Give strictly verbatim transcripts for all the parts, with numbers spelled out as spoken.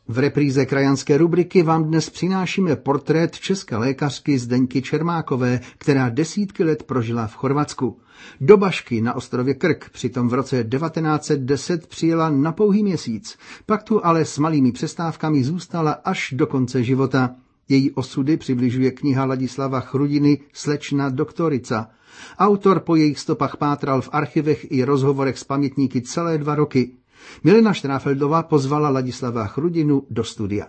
V repríze krajanské rubriky vám dnes přinášíme portrét české lékařky Zdeňky Čermákové, která desítky let prožila v Chorvatsku. Do Bašky na ostrově Krk přitom v roce devatenáct set deset přijela na pouhý měsíc, pak tu ale s malými přestávkami zůstala až do konce života. Její osudy přibližuje kniha Ladislava Chrudiny Slečna doktorica. Autor po jejich stopách pátral v archivech i rozhovorech s pamětníky celé dva roky. Milena Štráfeldová pozvala Ladislava Chrudinu do studia.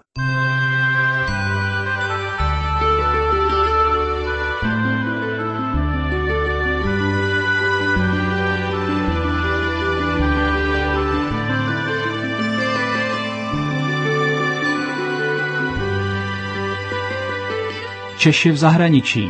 Češi v zahraničí.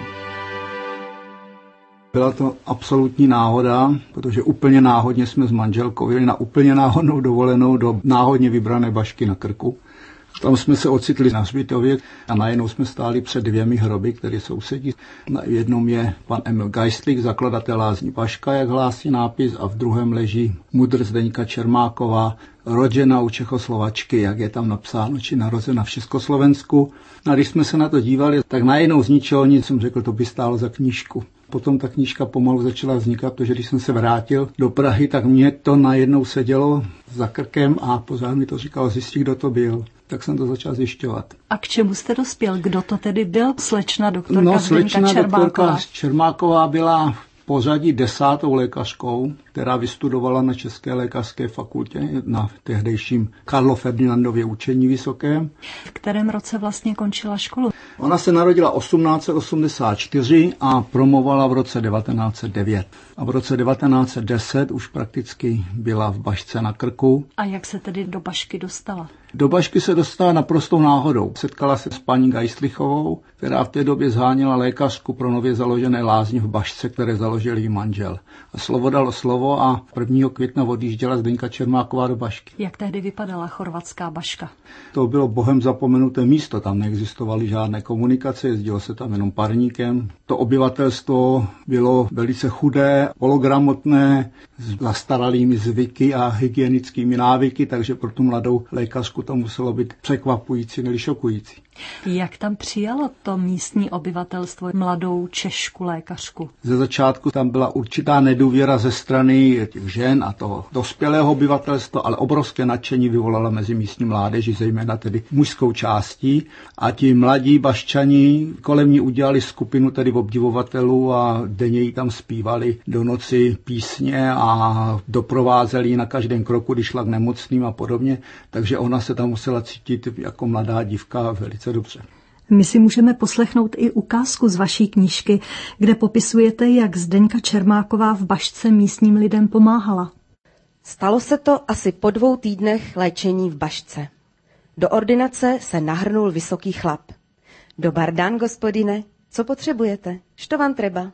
Byla to absolutní náhoda, protože úplně náhodně jsme s manželkou jeli na úplně náhodnou dovolenou do náhodně vybrané Bašky na Krku. Tam jsme se ocitli na hřbitově a najednou jsme stáli před dvěmi hroby, které sousedí. Na jednom je pan Emil Geistlich, zakladatel lázní Baška, jak hlásí nápis, a v druhém leží mudr Zdeňka Čermáková, roděna u Čechoslovačky, jak je tam napsáno, či narozena v Československu. A když jsme se na to dívali, tak najednou z ničeho nic jsem řekl, to by stálo za knížku. Potom ta knížka pomalu začala vznikat, protože když jsem se vrátil do Prahy, tak mě to najednou sedělo za krkem a pořád mi to říkalo, zjistí, kdo to byl. Tak jsem to začal zjišťovat. A k čemu jste dospěl? Kdo to tedy byl? Slečna doktorka no, Zdeňka slečna Čermáková. doktorka Čermáková byla v pořadí desátou lékařkou, která vystudovala na České lékařské fakultě na tehdejším Karlo Ferdinandově učení vysokém. V kterém roce vlastně končila školu? Ona se narodila osmnáct set osmdesát čtyři a promovala v roce devatenáct set devět. A v roce devatenáct set deset už prakticky byla v Bašce na Krku. A jak se tedy do Bašky dostala? Do Bašky se dostala naprostou náhodou. Setkala se s paní Geistlichovou, která v té době zháněla lékařku pro nově založené lázně v Bašce, které založil jí manžel. A slovo dalo slovo a prvního května odjížděla Zdeňka Čermáková do Bašky. Jak tehdy vypadala chorvatská Baška? To bylo bohem zapomenuté místo, tam neexistovaly žádné komunikace, jezdilo se tam jenom parníkem. To obyvatelstvo bylo velice chudé, pologramotné, s zastaralými zvyky a hygienickými návyky, takže pro tu mladou lékařku to muselo být překvapující, nebo šokující. Jak tam přijalo to místní obyvatelstvo mladou Češku lékařku? Ze začátku tam byla určitá nedůvěra ze strany těch žen a toho dospělého obyvatelstva, ale obrovské nadšení vyvolala mezi místní mládeži, zejména tedy mužskou částí. A ti mladí Baščani kolem ní udělali skupinu tedy obdivovatelů a denně jí tam zpívali do noci písně a doprovázeli ji na každém kroku, když šla k nemocným a podobně. Takže ona se tam musela cítit jako mladá dívka velice dobře. My si můžeme poslechnout i ukázku z vaší knížky, kde popisujete, jak Zdeňka Čermáková v Bašce místním lidem pomáhala. Stalo se to asi po dvou týdnech léčení v Bašce. Do ordinace se nahrnul vysoký chlap. Dobar dan, gospodine, co potřebujete? Što vám treba?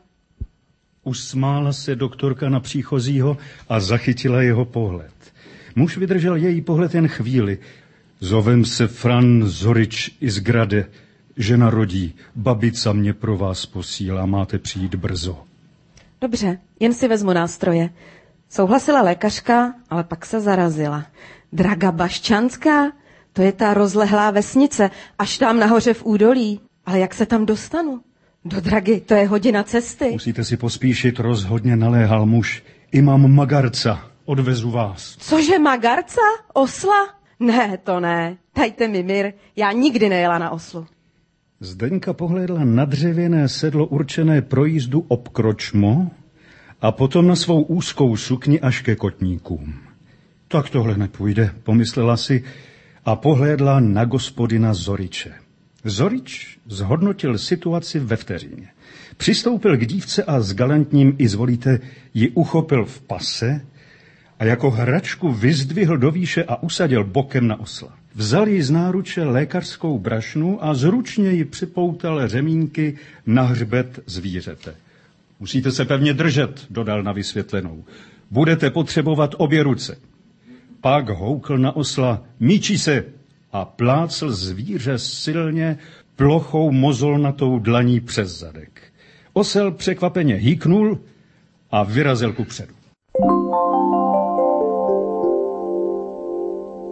Usmála se doktorka na příchozího a zachytila jeho pohled. Muž vydržel její pohled jen chvíli. Zovem se Fran Zorič iz Grade. Žena rodí, babica mě pro vás posílá, máte přijít brzo. Dobře, jen si vezmu nástroje. Souhlasila lékařka, ale pak se zarazila. Draga Baščanská, to je ta rozlehlá vesnice, až tam nahoře v údolí. Ale jak se tam dostanu? Do Dragy, to je hodina cesty. Musíte si pospíšit, rozhodně naléhal muž. Imám Magarca, odvezu vás. Cože Magarca? Osla? Ne, to ne. Dajte mi mír, já nikdy nejela na oslu. Zdeňka pohlédla na dřevěné sedlo určené pro jízdu obkročmo a potom na svou úzkou sukni až ke kotníkům. Tak tohle nepůjde, pomyslela si a pohlédla na gospodina Zoriče. Zorič zhodnotil situaci ve vteřině. Přistoupil k dívce a s galantním izvolíte ji uchopil v pase a jako hračku vyzdvihl do výše a usadil bokem na osla. Vzal jí z náruče lékařskou brašnu a zručně ji připoutal řemínky na hřbet zvířete. Musíte se pevně držet, dodal na vysvětlenou. Budete potřebovat obě ruce. Pak houkl na osla, míčí se a plácl zvíře silně plochou mozolnatou dlaní přes zadek. Osel překvapeně hýknul a vyrazil kupředu.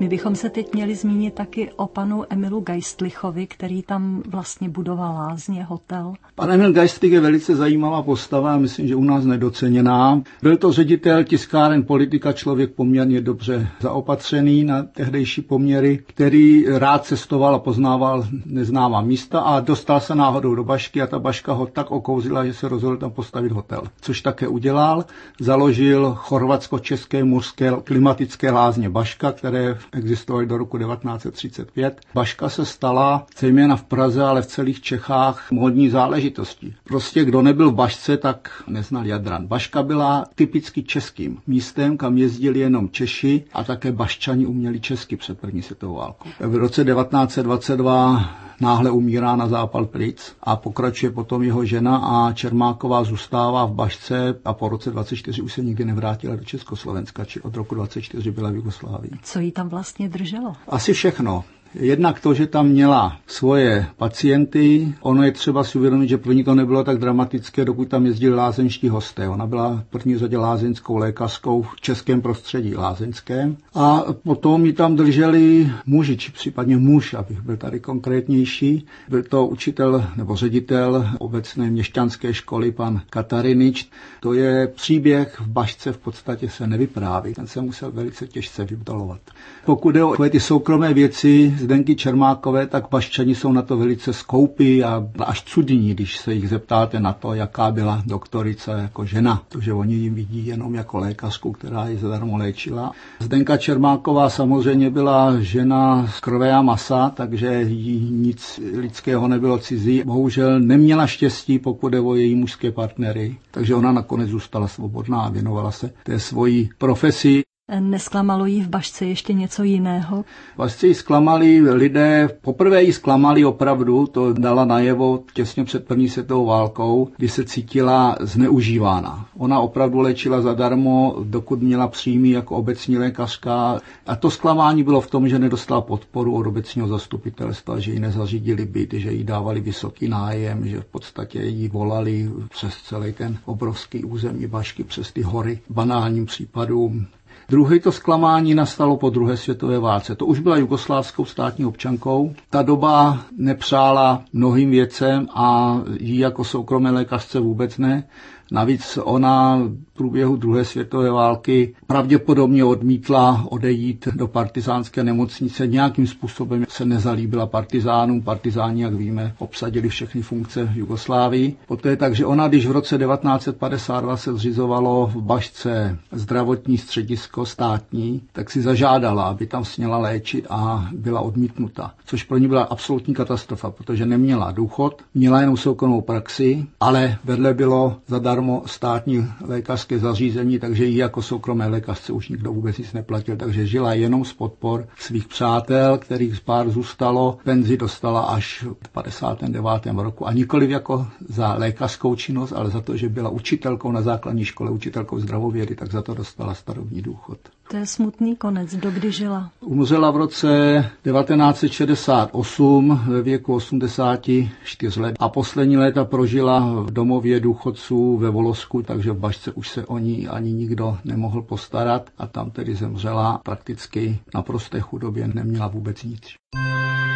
My bychom se teď měli zmínit taky o panu Emilu Geistlichovi, který tam vlastně budoval lázně, hotel. Pan Emil Geistlich je velice zajímavá postava, myslím, že u nás nedoceněná. Byl to ředitel tiskáren Politika, člověk poměrně dobře zaopatřený na tehdejší poměry, který rád cestoval a poznával neznámá místa a dostal se náhodou do Bašky a ta Baška ho tak okouzila, že se rozhodl tam postavit hotel. Což také udělal. Založil chorvatsko-české mořské klimatické lázně Baška, které existovaly do roku devatenáct set třicet pět. Baška se stala zejména v Praze, ale v celých Čechách módní záležitostí. Prostě kdo nebyl v Bašce, tak neznal Jadran. Baška byla typicky českým místem, kam jezdili jenom Češi a také Baščani uměli česky před první světovou válkou. V roce devatenáct set dvacet dva náhle umírá na zápal plic a pokračuje potom jeho žena a Čermáková zůstává v Bašce a po roce dvacet čtyři už se nikdy nevrátila do Československa, či od roku dvacet čtyři byla v Jugoslávii. Co jí tam vlastně drželo? Asi všechno. Jednak to, že tam měla svoje pacienty, ono je třeba si uvědomit, že pro ní to nebylo tak dramatické, dokud tam jezdili lázeňští hosté. Ona byla v první řadě lázeňskou lékařskou v českém prostředí lázeňském. A potom ji tam drželi muži, či případně muž, abych byl tady konkrétnější. Byl to učitel nebo ředitel obecné měšťanské školy, pan Katarinič. To je příběh v Bašce, v podstatě se nevypráví. Ten se musel velice těžce vybudovat. Pokud je o ty soukromé věci Zdenky Čermákové, tak Baščani jsou na to velice skoupí a až cudní, když se jich zeptáte na to, jaká byla doktorice jako žena. Protože oni jim vidí jenom jako lékařku, která ji zadarmo léčila. Zdenka Čermáková samozřejmě byla žena z krve a masa, takže jí nic lidského nebylo cizí. Bohužel neměla štěstí, pokud je o její mužské partnery, takže ona nakonec zůstala svobodná a věnovala se té svojí profesi. Nesklamalo jí v Bašce ještě něco jiného? V Bašce jí zklamali lidé, poprvé jí zklamali opravdu, to dala najevo těsně před první světovou válkou, kdy se cítila zneužívána. Ona opravdu léčila zadarmo, dokud měla příjmy jako obecní lékařka. A to zklamání bylo v tom, že nedostala podporu od obecního zastupitelstva, že jí nezařídili byt, že jí dávali vysoký nájem, že v podstatě jí volali přes celý ten obrovský území Bašky, přes ty hory, banálním případům. Druhé to zklamání nastalo po druhé světové válce. To už byla jugoslávskou státní občankou. Ta doba nepřála mnohým věcem a jí jako soukromé lékařce vůbec ne. Navíc ona v průběhu druhé světové války pravděpodobně odmítla odejít do partizánské nemocnice. Nějakým způsobem se nezalíbila partizánům. Partizáni, jak víme, obsadili všechny funkce v Jugoslávii. Poté takže ona, když v roce devatenáct set padesát dva se zřizovalo v Bašce zdravotní středisko státní, tak si zažádala, aby tam směla léčit a byla odmítnuta. Což pro ní byla absolutní katastrofa, protože neměla důchod, měla jenom soukromou praxi, ale vedle bylo zadarmo státní lékařské zařízení, takže jí jako soukromé lékařce už nikdo vůbec nic neplatil, takže žila jenom z podpor svých přátel, kterých pár zůstalo. Penzi dostala až v padesátém devátém roku a nikoliv jako za lékařskou činnost, ale za to, že byla učitelkou na základní škole, učitelkou zdravovědy, tak za to dostala starobní důchod. To je smutný konec. Dokdy žila? Umřela v roce devatenáct set šedesát osm ve věku osmdesáti čtyř let a poslední léta prožila v domově důchodců ve Volosku, takže v Bašce už se o ní ani nikdo nemohl postarat a tam tedy zemřela prakticky na prosté chudobě, neměla vůbec nic.